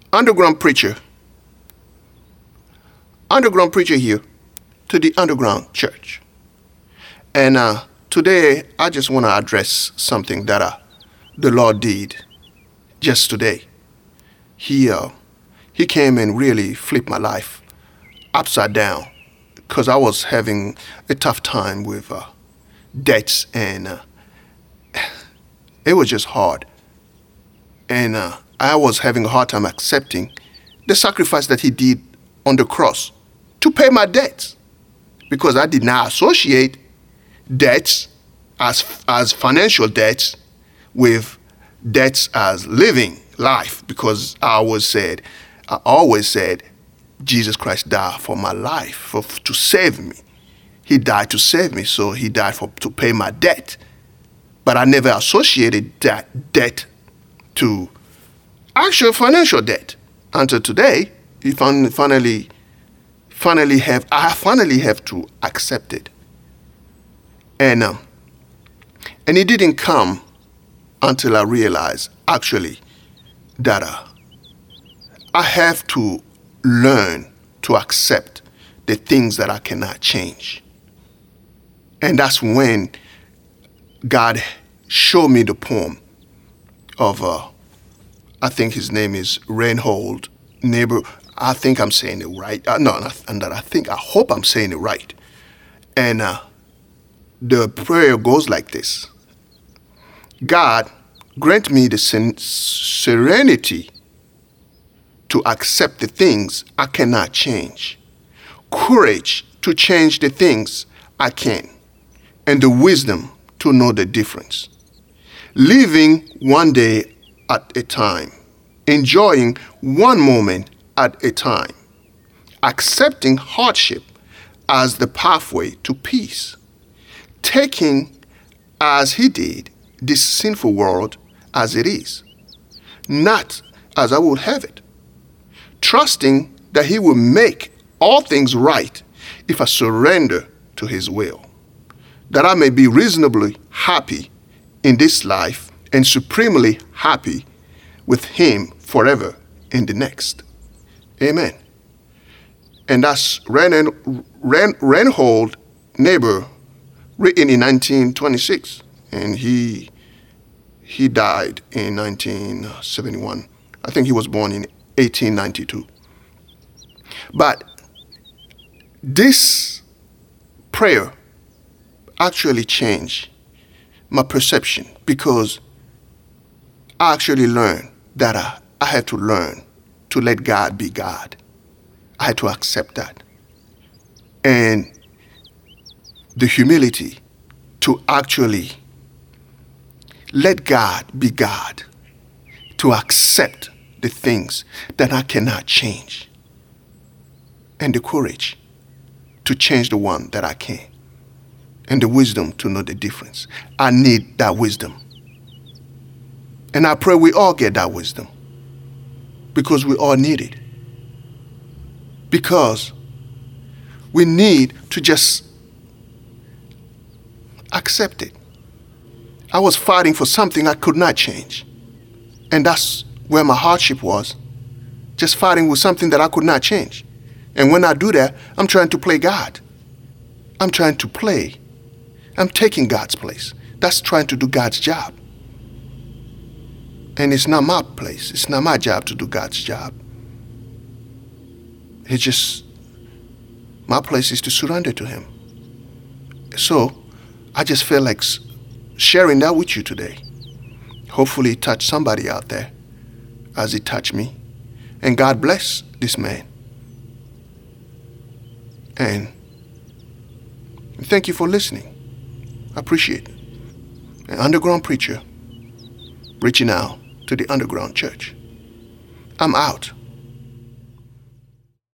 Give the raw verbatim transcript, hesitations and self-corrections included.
underground preacher, underground preacher here to the underground church. And uh, today, I just want to address something that uh, the Lord did just today. He, uh, he came and really flipped my life upside down because I was having a tough time with uh, debts, and uh, it was just hard. And uh, I was having a hard time accepting the sacrifice that he did on the cross to pay my debts, because I did not associate debts as as financial debts with debts as living life, because I always said, I always said, Jesus Christ died for my life, for, to save me. He died to save me, so he died for to pay my debt. But I never associated that debt to actual financial debt until today. He finally, finally have I finally have to accept it, and um, and it didn't come until I realized actually that uh, I have to learn to accept the things that I cannot change. And that's when God showed me the poem of, uh, I think his name is Reinhold Niebuhr. I think I'm saying it right. Uh, no, not, not I think, I hope I'm saying it right. And uh, the prayer goes like this. God, grant me the sen- serenity to accept the things I cannot change, courage to change the things I can, and the wisdom to know the difference. Living one day at a time, enjoying one moment at a time, accepting hardship as the pathway to peace, taking, as he did, this sinful world as it is, not as I would have it, trusting that he will make all things right if I surrender to his will, that I may be reasonably happy in this life and supremely happy with him forever in the next. Amen. And that's Ren- Ren- Reinhold Niebuhr, written in nineteen twenty-six, and he he died in nineteen seventy-one. I think he was born in eighteen ninety-two. But this prayer actually changed my perception, because I actually learned that I, I had to learn to let God be God. I had to accept that. And the humility to actually let God be God, to accept the things that I cannot change, and the courage to change the one that I can, and the wisdom to know the difference. I need that wisdom. And I pray we all get that wisdom, because we all need it. Because we need to just accept it. I was fighting for something I could not change. And that's where my hardship was, just fighting with something that I could not change. And when I do that, I'm trying to play God. I'm trying to play. I'm taking God's place. That's trying to do God's job. And it's not my place. It's not my job to do God's job. It's just, my place is to surrender to him. So I just feel like sharing that with you today. Hopefully it touched somebody out there as it touched me. And God bless this man. And thank you for listening. I appreciate it. An underground preacher reaching out to the underground church. I'm out.